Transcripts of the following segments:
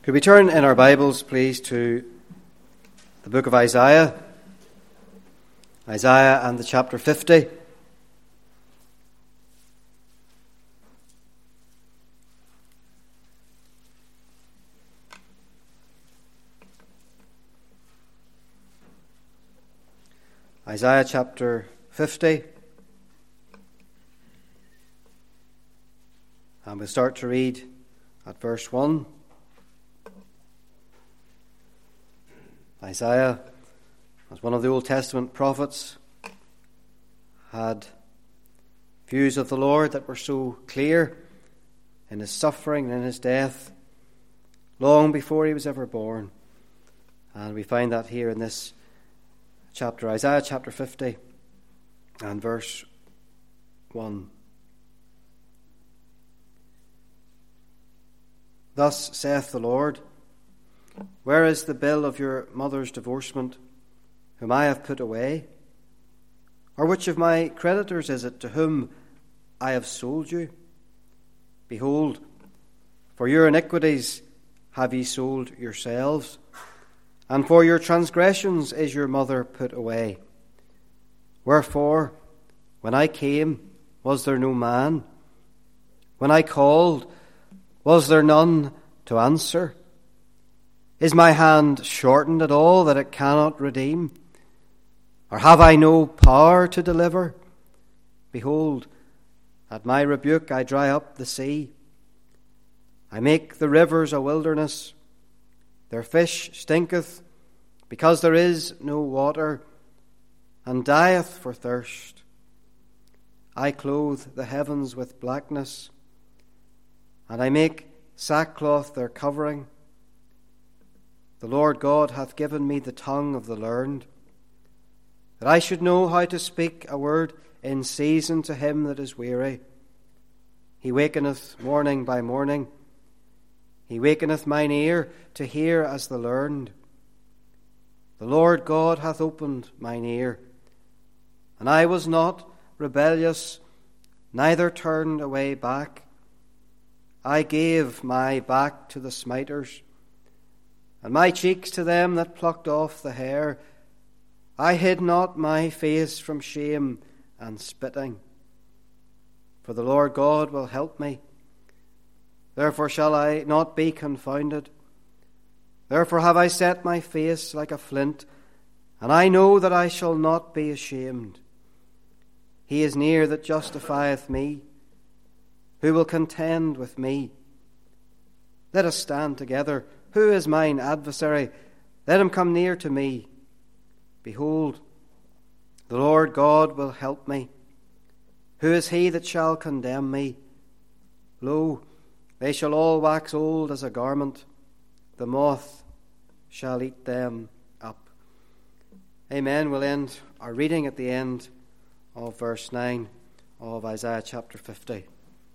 Could we turn in our Bibles, please, to the book of Isaiah? Isaiah and the chapter 50. Isaiah chapter 50. And we'll start to read at verse 1. Isaiah, as one of the Old Testament prophets, had views of the Lord that were so clear in his suffering and in his death, long before he was ever born. And we find that here in this chapter, Isaiah chapter 50 and verse 1. Thus saith the Lord, where is the bill of your mother's divorcement, whom I have put away? Or which of my creditors is it to whom I have sold you? Behold, for your iniquities have ye sold yourselves, and for your transgressions is your mother put away. Wherefore, when I came, was there no man? When I called, was there none to answer? Is my hand shortened at all that it cannot redeem? Or have I no power to deliver? Behold, at my rebuke I dry up the sea. I make the rivers a wilderness. Their fish stinketh, because there is no water, and dieth for thirst. I clothe the heavens with blackness, and I make sackcloth their covering. The Lord God hath given me the tongue of the learned, that I should know how to speak a word in season to him that is weary. He wakeneth morning by morning. He wakeneth mine ear to hear as the learned. The Lord God hath opened mine ear, and I was not rebellious, neither turned away back. I gave my back to the smiters, and my cheeks to them that plucked off the hair. I hid not my face from shame and spitting. For the Lord God will help me. Therefore shall I not be confounded. Therefore have I set my face like a flint, and I know that I shall not be ashamed. He is near that justifieth me. Who will contend with me? Let us stand together. Who is mine adversary? Let him come near to me. Behold, the Lord God will help me. Who is he that shall condemn me? Lo, they shall all wax old as a garment. The moth shall eat them up. Amen. We'll end our reading at the end of verse 9 of Isaiah chapter 50.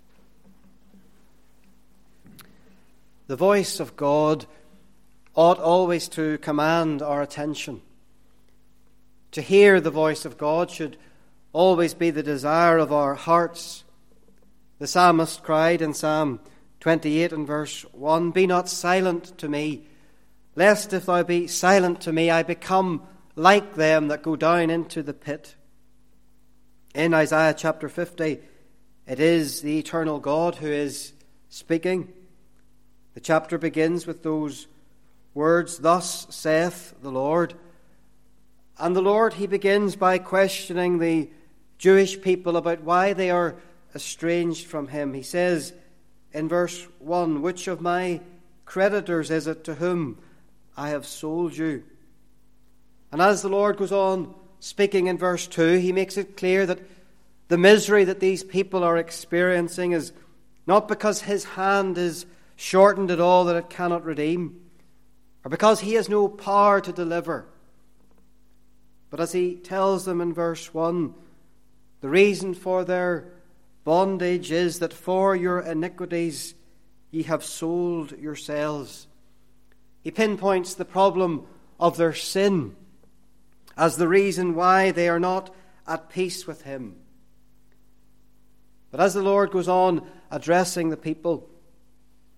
The voice of God ought always to command our attention. To hear the voice of God should always be the desire of our hearts. The psalmist cried in Psalm 28 and verse 1, Be not silent to me, lest if thou be silent to me, I become like them that go down into the pit. In Isaiah chapter 50, it is the eternal God who is speaking. The chapter begins with those words, Thus saith the Lord. And the Lord, he begins by questioning the Jewish people about why they are estranged from him. He says in verse 1, Which of my creditors is it to whom I have sold you? And as the Lord goes on speaking in verse 2, he makes it clear that the misery that these people are experiencing is not because his hand is shortened at all that it cannot redeem, or because he has no power to deliver. But as he tells them in verse 1, the reason for their bondage is that for your iniquities ye have sold yourselves. He pinpoints the problem of their sin as the reason why they are not at peace with him. But as the Lord goes on addressing the people,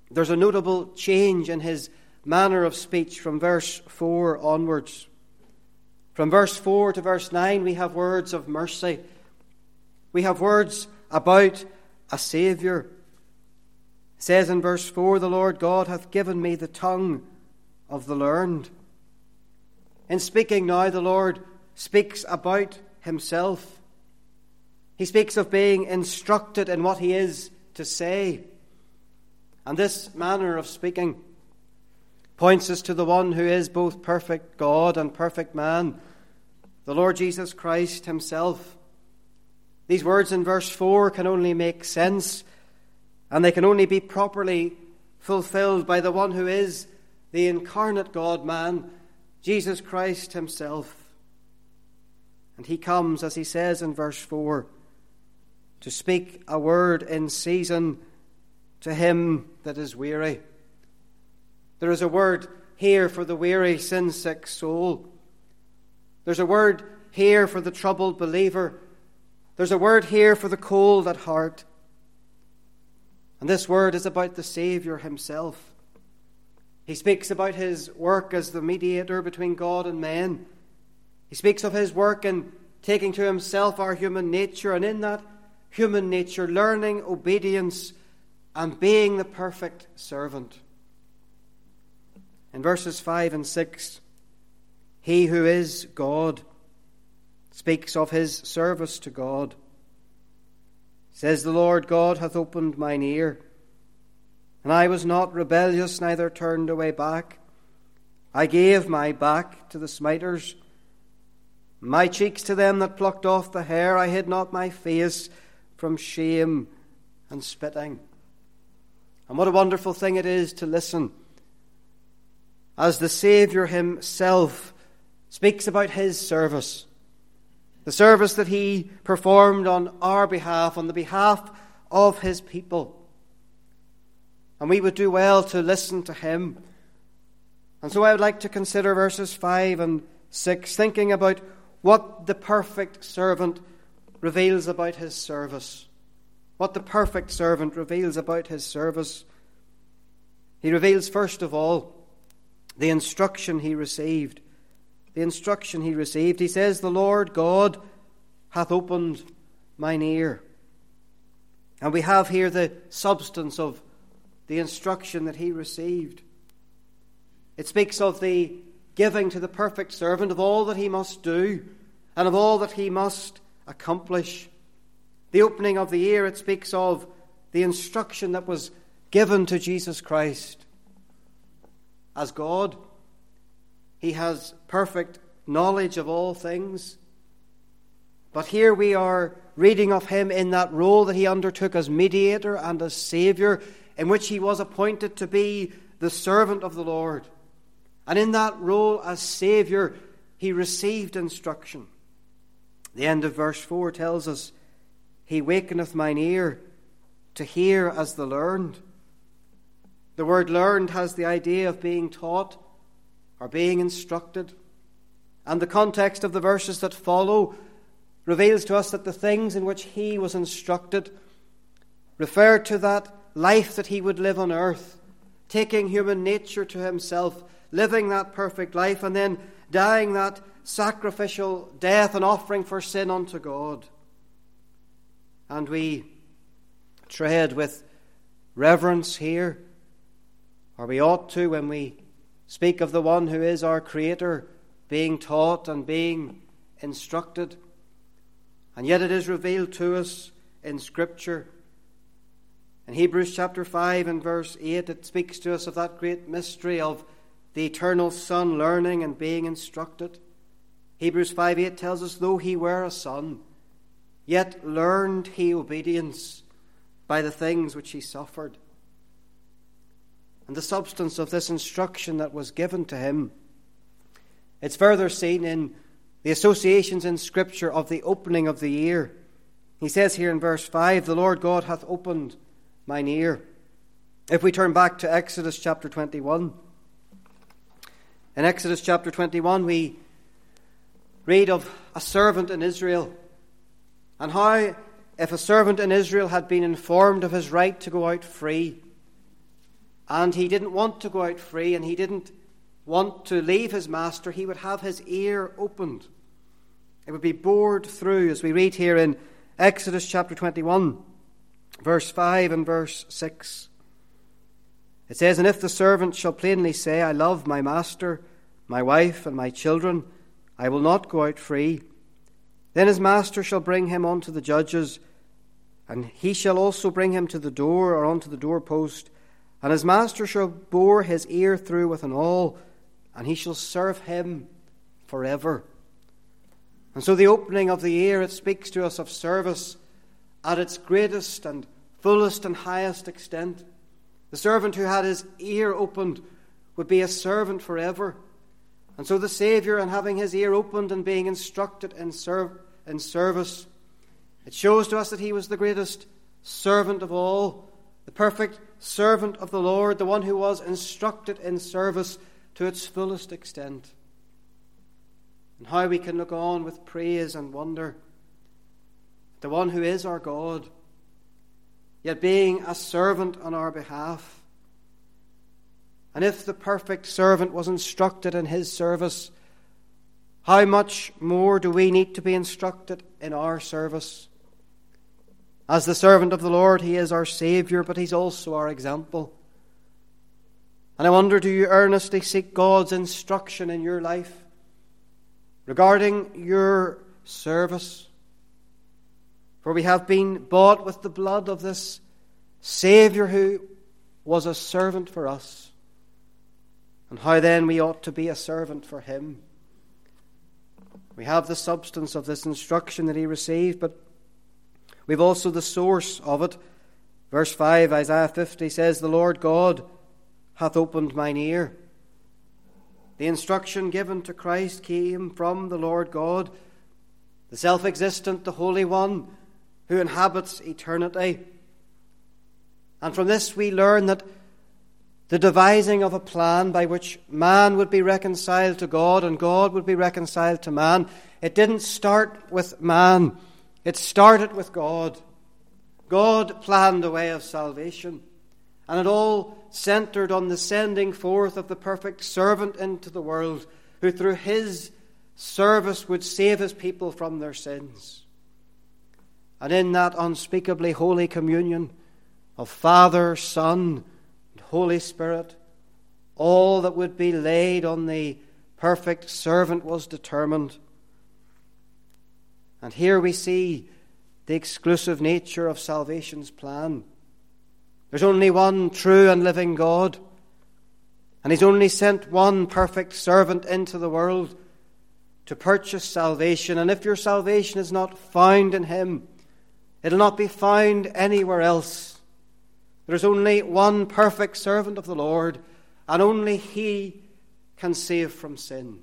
there's a notable change in his manner of speech from verse 4 onwards. From verse 4 to verse 9, we have words of mercy. We have words about a Saviour. It says in verse 4, "The Lord God hath given me the tongue of the learned." In speaking now, the Lord speaks about himself. He speaks of being instructed in what he is to say. And this manner of speaking points us to the one who is both perfect God and perfect man, the Lord Jesus Christ himself. These words in verse 4 can only make sense, and they can only be properly fulfilled by the one who is the incarnate God-man, Jesus Christ himself. And he comes, as he says in verse 4, to speak a word in season to him that is weary. There is a word here for the weary, sin-sick soul. There's a word here for the troubled believer. There's a word here for the cold at heart. And this word is about the Saviour himself. He speaks about his work as the mediator between God and men. He speaks of his work in taking to himself our human nature, and in that human nature learning obedience and being the perfect servant. In verses 5 and 6, he who is God speaks of his service to God. Says, "The Lord God hath opened mine ear, and I was not rebellious, neither turned away back. I gave my back to the smiters, my cheeks to them that plucked off the hair. I hid not my face from shame and spitting." And what a wonderful thing it is to listen as the Saviour himself speaks about his service, the service that he performed on our behalf, on the behalf of his people. And we would do well to listen to him. And so I would like to consider verses 5 and 6, thinking about what the perfect servant reveals about his service. What the perfect servant reveals about his service. He reveals, first of all, the instruction he received. The instruction he received. He says, "The Lord God hath opened mine ear." And we have here the substance of the instruction that he received. It speaks of the giving to the perfect servant of all that he must do and of all that he must accomplish. The opening of the ear, it speaks of the instruction that was given to Jesus Christ. As God, he has perfect knowledge of all things. But here we are reading of him in that role that he undertook as mediator and as Saviour, in which he was appointed to be the servant of the Lord. And in that role as Saviour, he received instruction. The end of verse 4 tells us, "He wakeneth mine ear to hear as the learned." The word learned has the idea of being taught or being instructed. And the context of the verses that follow reveals to us that the things in which he was instructed refer to that life that he would live on earth, taking human nature to himself, living that perfect life, and then dying that sacrificial death and offering for sin unto God. And we tread with reverence here, or we ought to, when we speak of the one who is our Creator being taught and being instructed. And yet it is revealed to us in Scripture. In Hebrews chapter 5 and verse 8, it speaks to us of that great mystery of the eternal Son learning and being instructed. Hebrews 5:8 tells us, "Though he were a son, yet learned he obedience by the things which he suffered." And the substance of this instruction that was given to him, it's further seen in the associations in Scripture of the opening of the ear. He says here in verse 5, "The Lord God hath opened mine ear." If we turn back to Exodus chapter 21, in Exodus chapter 21 we read of a servant in Israel, and how if a servant in Israel had been informed of his right to go out free, and he didn't want to go out free, and he didn't want to leave his master, he would have his ear opened. It would be bored through, as we read here in Exodus chapter 21, verse 5 and verse 6. It says, "And if the servant shall plainly say, I love my master, my wife, and my children, I will not go out free. Then his master shall bring him unto the judges, and he shall also bring him to the door or unto the doorpost, and his master shall bore his ear through with an awl, and he shall serve him forever." And so the opening of the ear, it speaks to us of service at its greatest and fullest and highest extent. The servant who had his ear opened would be a servant forever. And so the Saviour, and having his ear opened and being instructed in service, it shows to us that he was the greatest servant of all, the perfect servant of the Lord, the one who was instructed in service to its fullest extent. And how we can look on with praise and wonder at the one who is our God, yet being a servant on our behalf. And if the perfect servant was instructed in his service, how much more do we need to be instructed in our service? As the servant of the Lord, he is our Saviour, but he's also our example. And I wonder, do you earnestly seek God's instruction in your life regarding your service? For we have been bought with the blood of this Saviour who was a servant for us. And how then we ought to be a servant for him. We have the substance of this instruction that he received, but we've also the source of it. Verse 5, Isaiah 50 says, "The Lord God hath opened mine ear." The instruction given to Christ came from the Lord God, the self-existent, the Holy One, who inhabits eternity. And from this we learn that the devising of a plan by which man would be reconciled to God and God would be reconciled to man, it didn't start with man. It started with God. God planned a way of salvation. And it all centered on the sending forth of the perfect servant into the world, who through his service would save his people from their sins. And in that unspeakably holy communion of Father, Son, and Holy Spirit, all that would be laid on the perfect servant was determined. And here we see the exclusive nature of salvation's plan. There's only one true and living God, and he's only sent one perfect servant into the world to purchase salvation. And if your salvation is not found in him, it'll not be found anywhere else. There's only one perfect servant of the Lord, and only he can save from sin.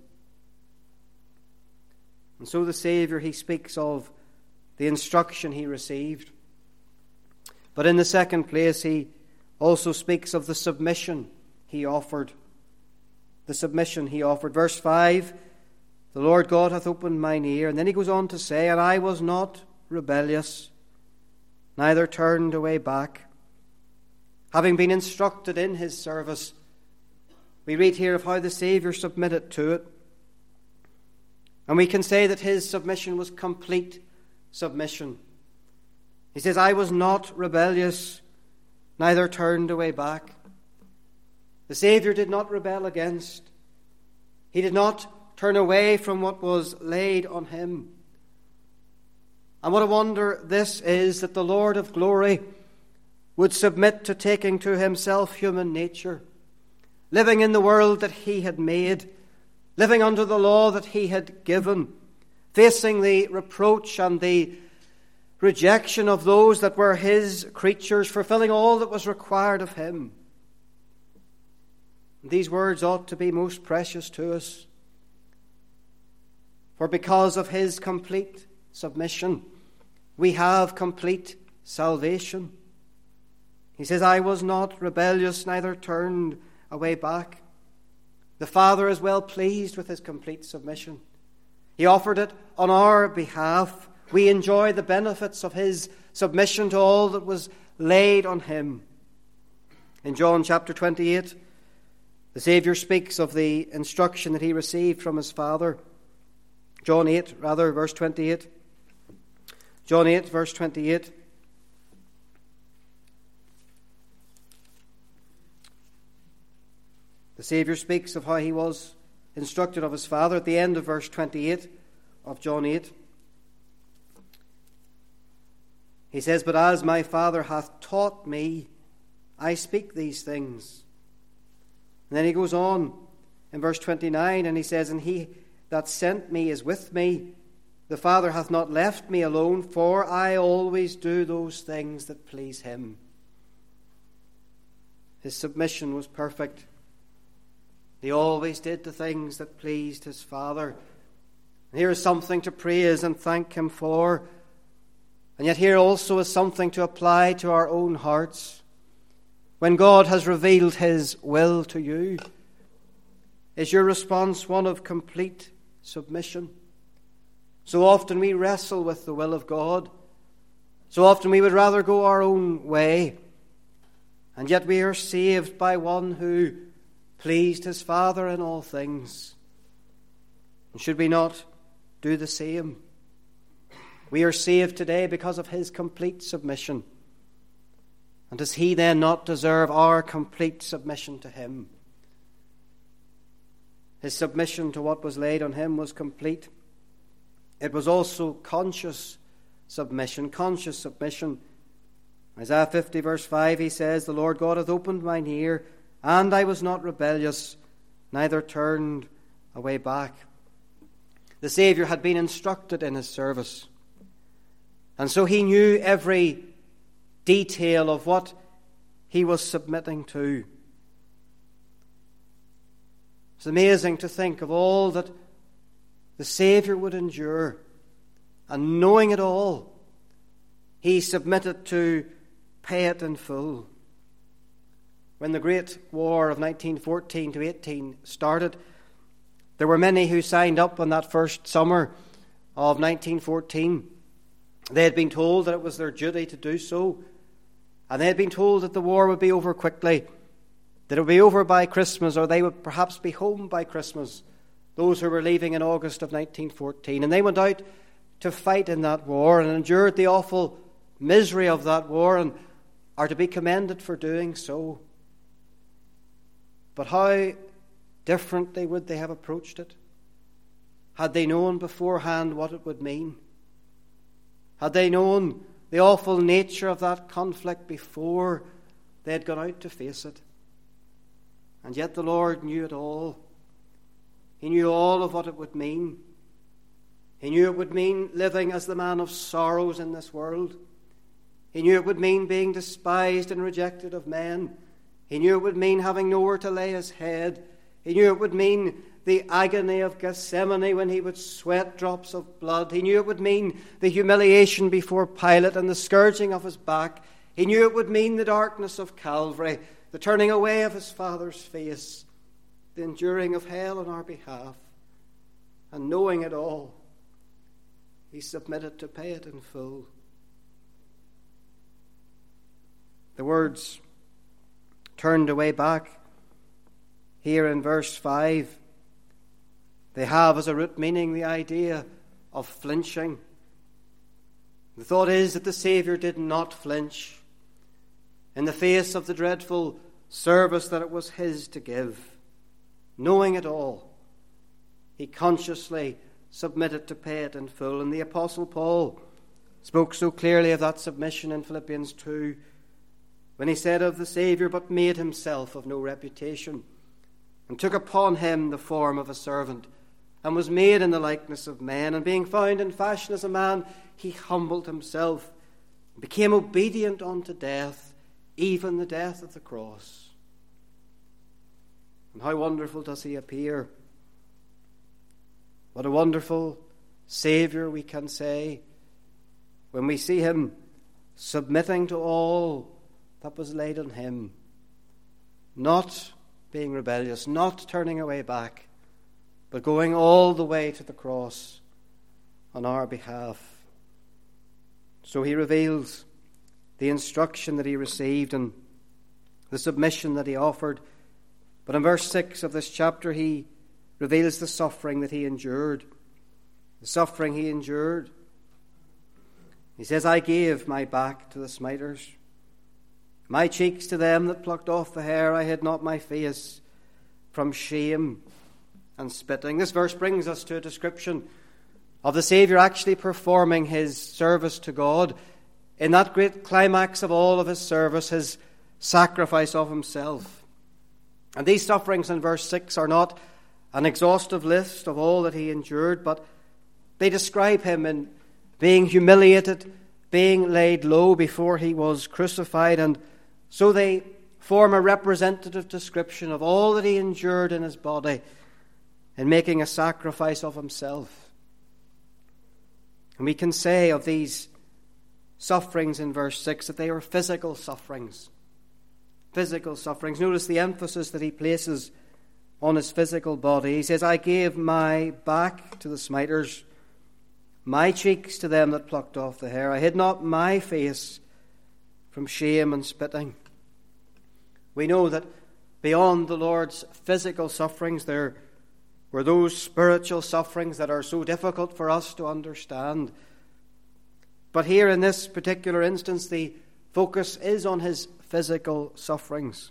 And so the Saviour, he speaks of the instruction he received. But in the second place, he also speaks of the submission he offered. The submission he offered. Verse 5, "The Lord God hath opened mine ear." And then he goes on to say, "And I was not rebellious, neither turned away back." Having been instructed in his service, we read here of how the Saviour submitted to it. And we can say that his submission was complete submission. He says, "I was not rebellious, neither turned away back." The Saviour did not rebel against. He did not turn away from what was laid on him. And what a wonder this is, that the Lord of glory would submit to taking to himself human nature, living in the world that he had made, living under the law that he had given, facing the reproach and the rejection of those that were his creatures, fulfilling all that was required of him. These words ought to be most precious to us. For because of his complete submission, we have complete salvation. He says, "I was not rebellious, neither turned away back." The Father is well pleased with his complete submission. He offered it on our behalf. We enjoy the benefits of his submission to all that was laid on him. In John chapter 28, the Saviour speaks of the instruction that he received from his Father. John 8, verse 28. John 8, verse 28. The Saviour speaks of how he was instructed of his Father at the end of verse 28 of John 8. He says, "But as my Father hath taught me, I speak these things." And then he goes on in verse 29 and he says, "And he that sent me is with me. The Father hath not left me alone, for I always do those things that please him." His submission was perfect. He always did the things that pleased his Father. And here is something to praise and thank him for. And yet here also is something to apply to our own hearts. When God has revealed his will to you, is your response one of complete submission? So often we wrestle with the will of God. So often we would rather go our own way. And yet we are saved by one who pleased his Father in all things. And should we not do the same? We are saved today because of his complete submission. And does he then not deserve our complete submission to him? His submission to what was laid on him was complete. It was also conscious submission. Isaiah 50 verse 5, he says, "The Lord God hath opened mine ear, and I was not rebellious, neither turned away back." The Saviour had been instructed in his service. And so he knew every detail of what he was submitting to. It's amazing to think of all that the Saviour would endure. And knowing it all, he submitted to pay it in full. When the Great War of 1914 to 18 started, there were many who signed up on that first summer of 1914. They had been told that it was their duty to do so. And they had been told that the war would be over quickly, that it would be over by Christmas, or they would perhaps be home by Christmas, those who were leaving in August of 1914. And they went out to fight in that war and endured the awful misery of that war and are to be commended for doing so. But how differently would they have approached it had they known beforehand what it would mean? Had they known the awful nature of that conflict before they had gone out to face it? And yet the Lord knew it all. He knew all of what it would mean. He knew it would mean living as the man of sorrows in this world. He knew it would mean being despised and rejected of men. He knew it would mean having nowhere to lay his head. He knew it would mean the agony of Gethsemane when he would sweat drops of blood. He knew it would mean the humiliation before Pilate and the scourging of his back. He knew it would mean the darkness of Calvary, the turning away of his Father's face, the enduring of hell on our behalf. And knowing it all, he submitted to pay it in full. The words "turned away back" here in verse 5, they have as a root meaning the idea of flinching. The thought is that the Saviour did not flinch in the face of the dreadful service that it was his to give. Knowing it all, he consciously submitted to pay it in full. And the Apostle Paul spoke so clearly of that submission in Philippians 2 when he said of the Saviour, "But made himself of no reputation, and took upon him the form of a servant, and was made in the likeness of men. And being found in fashion as a man, he humbled himself, and became obedient unto death, even the death of the cross." And how wonderful does he appear. What a wonderful Saviour we can say when we see him submitting to all that was laid on him, not being rebellious, not turning away back, but going all the way to the cross on our behalf. So he reveals the instruction that he received, and the submission that he offered. But in verse 6 of this chapter, he reveals the suffering that he endured. The suffering he endured. He says, I gave my back to the smiters, my cheeks to them that plucked off the hair. I hid not my face from shame and spitting. This verse brings us to a description of the Saviour actually performing his service to God in that great climax of all of his service, his sacrifice of himself. And these sufferings in verse 6 are not an exhaustive list of all that he endured, but they describe him in being humiliated, being laid low before he was crucified, and so they form a representative description of all that he endured in his body in making a sacrifice of himself. And we can say of these sufferings in verse 6 that they were physical sufferings. Physical sufferings. Notice the emphasis that he places on his physical body. He says, I gave my back to the smiters, my cheeks to them that plucked off the hair. I hid not my face from shame and spitting. We know that beyond the Lord's physical sufferings, there were those spiritual sufferings that are so difficult for us to understand. But here in this particular instance, the focus is on his physical sufferings.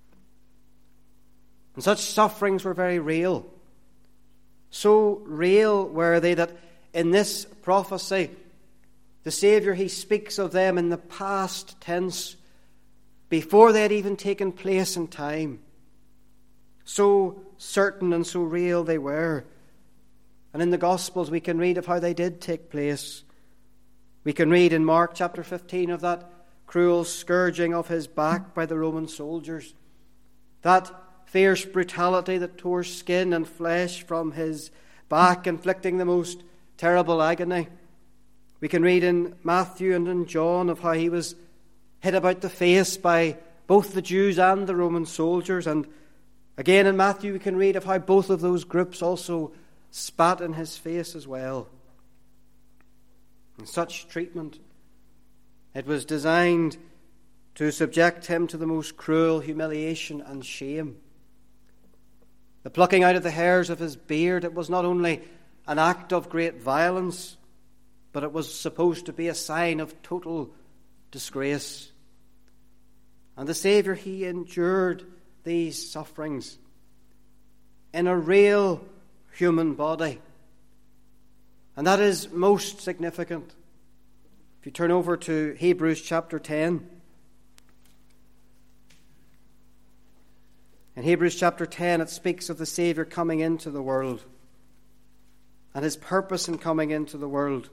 And such sufferings were very real. So real were they that in this prophecy, the Saviour, he speaks of them in the past tense, before they had even taken place in time. So certain and so real they were. And in the Gospels we can read of how they did take place. We can read in Mark chapter 15 of that cruel scourging of his back by the Roman soldiers, that fierce brutality that tore skin and flesh from his back, inflicting the most terrible agony. We can read in Matthew and in John of how he was hit about the face by both the Jews and the Roman soldiers. And again in Matthew we can read of how both of those groups also spat in his face as well. And such treatment, it was designed to subject him to the most cruel humiliation and shame. The plucking out of the hairs of his beard, it was not only an act of great violence, but it was supposed to be a sign of total disgrace. And the Saviour, he endured these sufferings in a real human body. And that is most significant. If you turn over to Hebrews chapter 10. In Hebrews chapter 10, it speaks of the Saviour coming into the world and his purpose in coming into the world.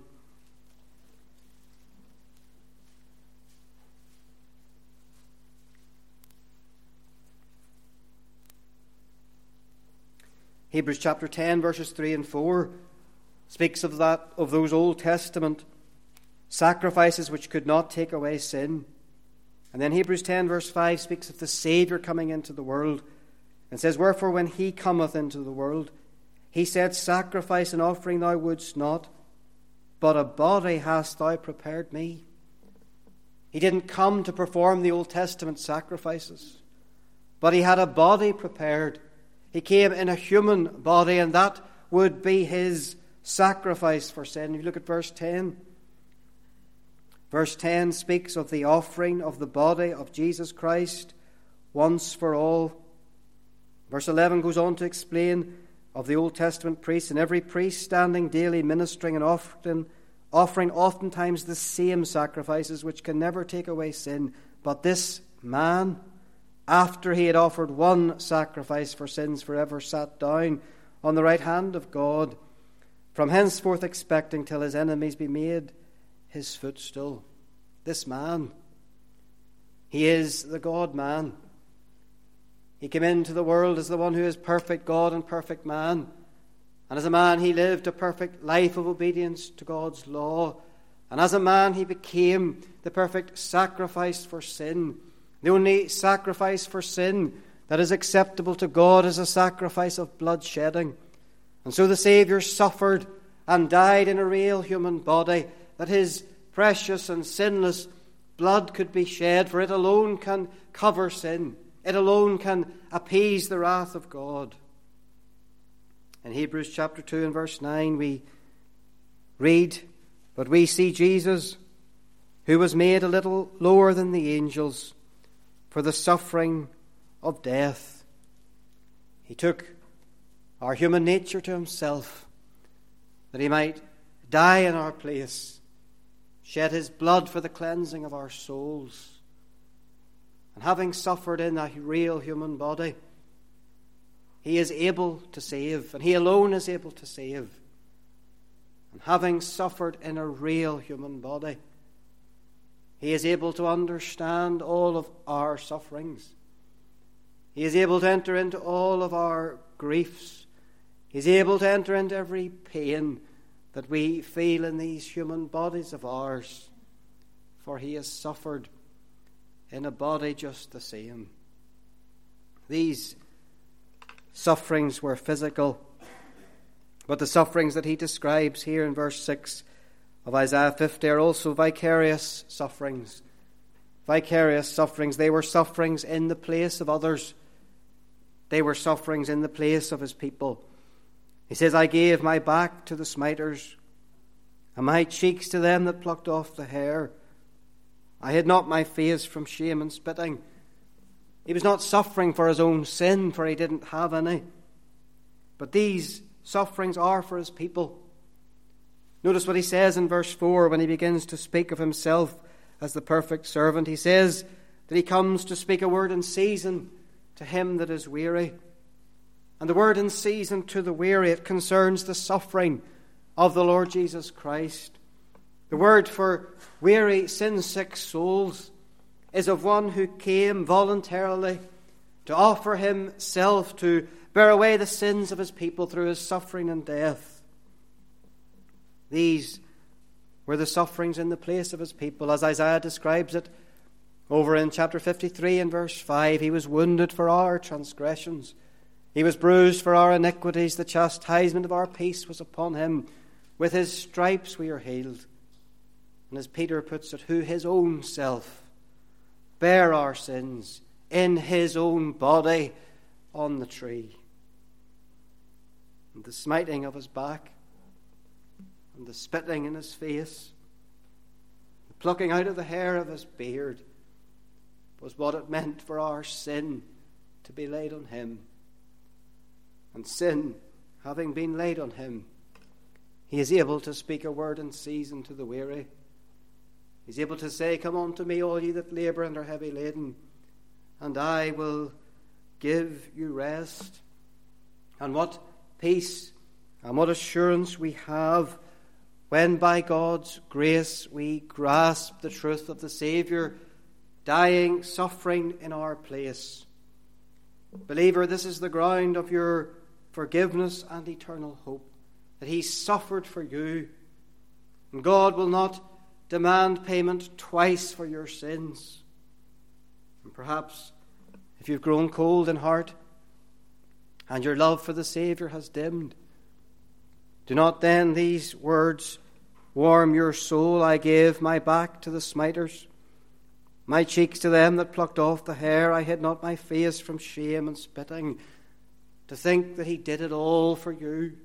Hebrews chapter 10, verses 3 and 4 speaks of those Old Testament sacrifices which could not take away sin. And then Hebrews 10, verse 5 speaks of the Saviour coming into the world and says, Wherefore when he cometh into the world, he said, Sacrifice and offering thou wouldst not, but a body hast thou prepared me. He didn't come to perform the Old Testament sacrifices, but he had a body prepared. He came in a human body, and that would be his sacrifice for sin. If you look at verse 10. Verse 10 speaks of the offering of the body of Jesus Christ once for all. Verse 11 goes on to explain of the Old Testament priests, and every priest standing daily ministering and offering oftentimes the same sacrifices which can never take away sin. But this man, after he had offered one sacrifice for sins forever, sat down on the right hand of God, from henceforth expecting till his enemies be made his footstool. This man, he is the God-man. He came into the world as the one who is perfect God and perfect man. And as a man, he lived a perfect life of obedience to God's law. And as a man, he became the perfect sacrifice for sin. The only sacrifice for sin that is acceptable to God is a sacrifice of bloodshedding. And so the Saviour suffered and died in a real human body, that his precious and sinless blood could be shed, for it alone can cover sin. It alone can appease the wrath of God. In Hebrews chapter 2 and verse 9 we read, "But we see Jesus, who was made a little lower than the angels for the suffering of death." He took our human nature to himself, that he might die in our place, shed his blood for the cleansing of our souls. And having suffered in a real human body, he is able to save, and he alone is able to save. And having suffered in a real human body, he is able to understand all of our sufferings. He is able to enter into all of our griefs. He is able to enter into every pain that we feel in these human bodies of ours, for he has suffered in a body just the same. These sufferings were physical, but the sufferings that he describes here in verse 6 of Isaiah 50 are also vicarious sufferings. Vicarious sufferings. They were sufferings in the place of others. They were sufferings in the place of his people. He says, "I gave my back to the smiters, and my cheeks to them that plucked off the hair. I hid not my face from shame and spitting." He was not suffering for his own sin, for he didn't have any. But these sufferings are for his people. Notice what he says in verse 4 when he begins to speak of himself as the perfect servant. He says that he comes to speak a word in season to him that is weary. And the word in season to the weary, it concerns the suffering of the Lord Jesus Christ. The word for weary, sin-sick souls is of one who came voluntarily to offer himself to bear away the sins of his people through his suffering and death. These were the sufferings in the place of his people, as Isaiah describes it over in chapter 53 and verse 5. "He was wounded for our transgressions. He was bruised for our iniquities. The chastisement of our peace was upon him. With his stripes we are healed." And as Peter puts it, "who his own self bare our sins in his own body on the tree." And the smiting of his back, and the spitting in his face, the plucking out of the hair of his beard, was what it meant for our sin to be laid on him. And sin having been laid on him, he is able to speak a word in season to the weary. He's able to say, "Come unto me, all ye that labour and are heavy laden, and I will give you rest." And what peace and what assurance we have when by God's grace we grasp the truth of the Saviour dying, suffering in our place. Believer, this is the ground of your forgiveness and eternal hope, that he suffered for you. And God will not demand payment twice for your sins. And perhaps if you've grown cold in heart and your love for the Saviour has dimmed, do not then these words warm your soul? "I gave my back to the smiters, my cheeks to them that plucked off the hair. I hid not my face from shame and spitting." To think that he did it all for you.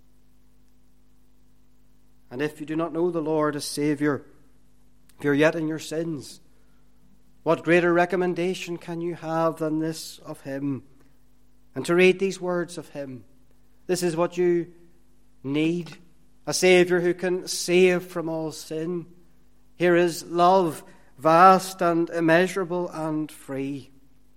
And if you do not know the Lord as Saviour, if you're yet in your sins, what greater recommendation can you have than this of him? And to read these words of him. This is what you need. A Saviour who can save from all sin. Here is love, vast and immeasurable and free.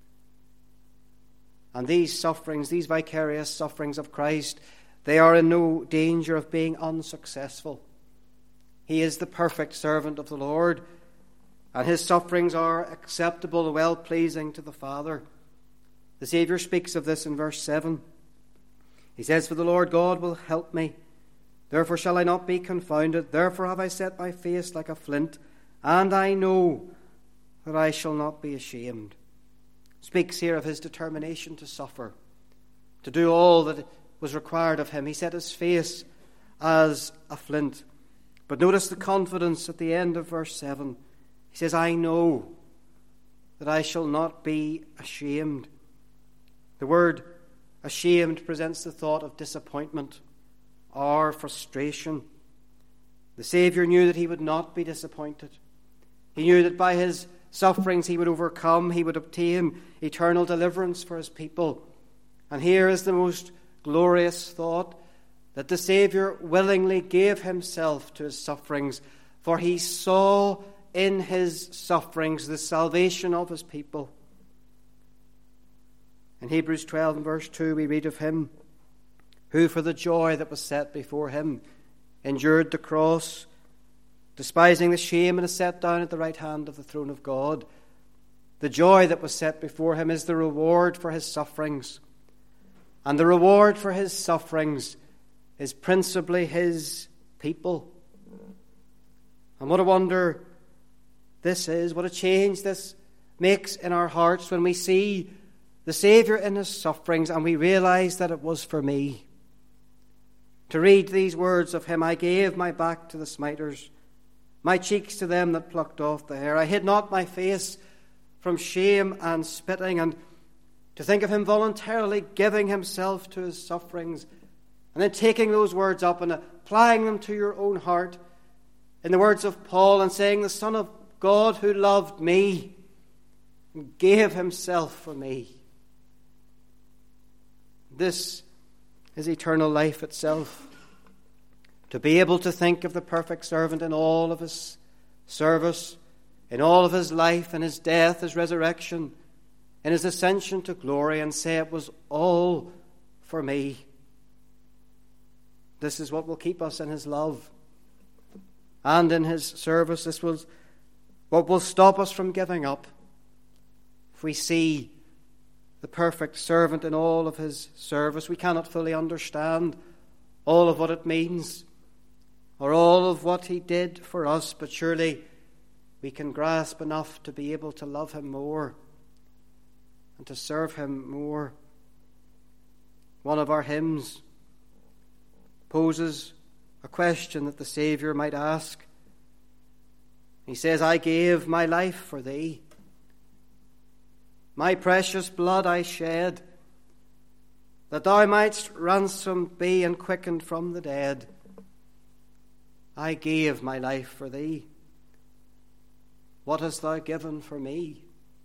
And these sufferings, these vicarious sufferings of Christ, they are in no danger of being unsuccessful. He is the perfect servant of the Lord, and his sufferings are acceptable and well-pleasing to the Father. The Saviour speaks of this in verse 7. He says, "For the Lord God will help me. Therefore shall I not be confounded. Therefore have I set my face like a flint, and I know that I shall not be ashamed." Speaks here of his determination to suffer, to do all that was required of him. He set his face as a flint. But notice the confidence at the end of verse 7. He says, I know that I shall not be ashamed. The word ashamed presents the thought of disappointment or frustration. The Saviour knew that he would not be disappointed. He knew that by his sufferings he would overcome, he would obtain eternal deliverance for his people. And here is the most glorious thought, that the Saviour willingly gave himself to his sufferings, for he saw in his sufferings the salvation of his people. In Hebrews 12 and verse 2 we read of him who for the joy that was set before him endured the cross, despising the shame, and is set down at the right hand of the throne of God. The joy that was set before him is the reward for his sufferings. And the reward for his sufferings is principally his people. And what a wonder this is, what a change this makes in our hearts when we see the Saviour in his sufferings and we realize that it was for me. To read these words of him, I gave my back to the smiters, my cheeks to them that plucked off the hair. I hid not my face from shame and spitting. And to think of him voluntarily giving himself to his sufferings and then taking those words up and applying them to your own heart in the words of Paul and saying, the Son of God who loved me and gave himself for me. This is eternal life itself. To be able to think of the perfect servant in all of his service, in all of his life, in his death, his resurrection, in his ascension to glory, and say it was all for me. This is what will keep us in his love and in his service. This was what will stop us from giving up. If we see the perfect servant in all of his service, we cannot fully understand all of what it means or all of what he did for us, but surely we can grasp enough to be able to love him more and to serve him more. One of our hymns poses a question that the Saviour might ask. He says, I gave my life for thee. My precious blood I shed, that thou mightst ransomed be and quickened from the dead. I gave my life for thee. What hast thou given for me?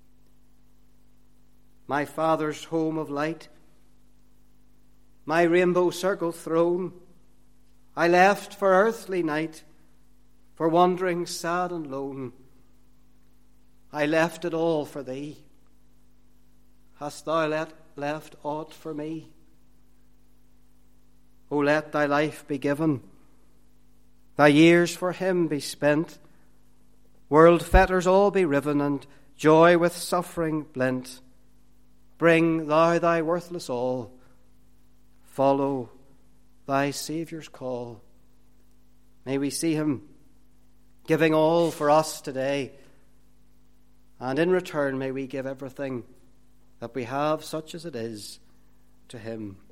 My Father's home of light, my rainbow-circled throne, I left for earthly night, for wandering sad and lone. I left it all for thee. Hast thou left aught for me? O let thy life be given, thy years for him be spent, world fetters all be riven, and joy with suffering blent. Bring thou thy worthless all, follow thy Saviour's call. May we see him giving all for us today, and in return may we give everything that we have, such as it is, to him.